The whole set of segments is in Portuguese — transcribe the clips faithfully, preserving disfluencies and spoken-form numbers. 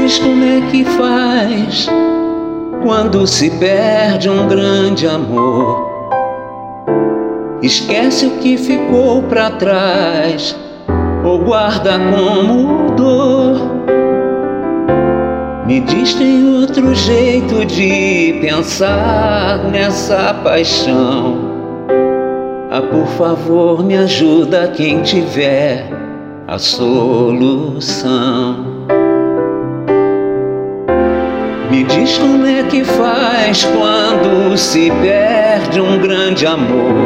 diz como é que faz quando se perde um grande amor. Esquece o que ficou pra trás ou guarda como dor. Me diz, tem outro jeito de pensar nessa paixão? Ah, por favor, me ajuda quem tiver a solução. Me diz como é que faz quando se perde um grande amor.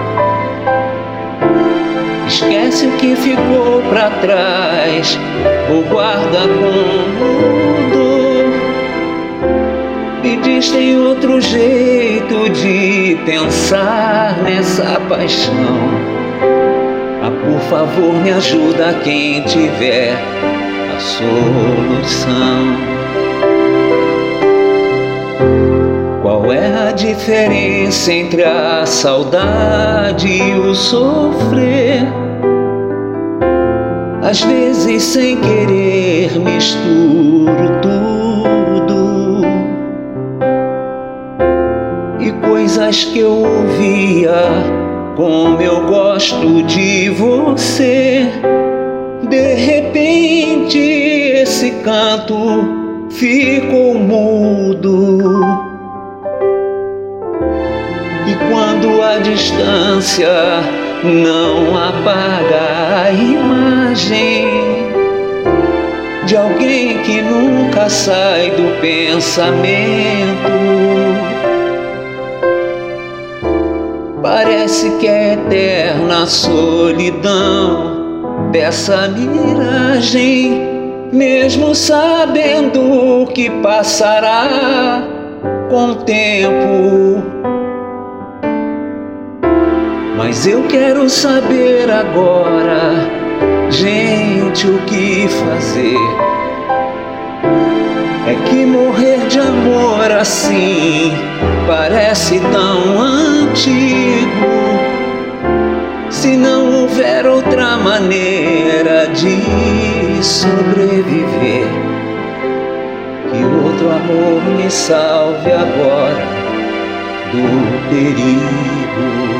Esquece o que ficou pra trás ou guarda como dor. Me diz, tem outro jeito de pensar nessa paixão? Ah, por favor, me ajuda quem tiver a solução. Qual é a diferença entre a saudade e o sofrer? Às vezes, sem querer, misturo tudo, e coisas que eu ouvia, como eu gosto de você. De repente, esse canto ficou mudo. E quando a distância não apaga a imagem de alguém que nunca sai do pensamento, parece que é eterna a solidão dessa miragem, mesmo sabendo que passará com o tempo. Mas eu quero saber agora, gente, o que fazer. É que morrer de amor assim parece tão antigo. Se não houver outra maneira de sobreviver, que outro amor me salve agora do perigo.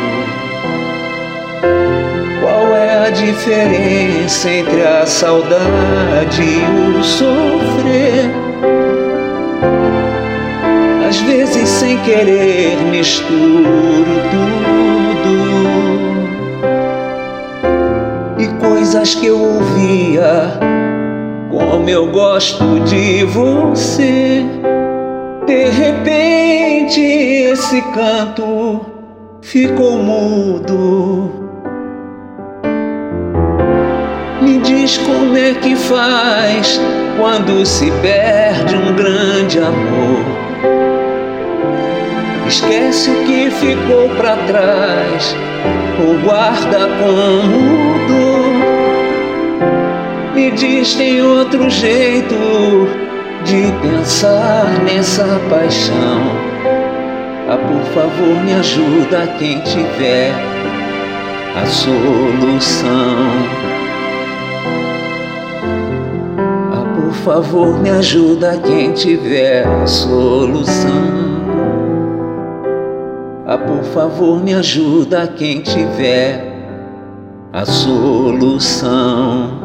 Qual é a diferença entre a saudade e o sofrer? Às vezes, sem querer, misturo tudo, e coisas que eu ouvia, como eu gosto de você. De repente, esse canto ficou mudo. Me diz como é que faz quando se perde um grande amor. Esquece o que ficou pra trás ou guarda como dor. Me diz, tem outro jeito de pensar nessa paixão? Ah, por favor, me ajuda quem tiver a solução. Por favor, me ajuda quem tiver a solução. Ah, por favor, me ajuda quem tiver a solução.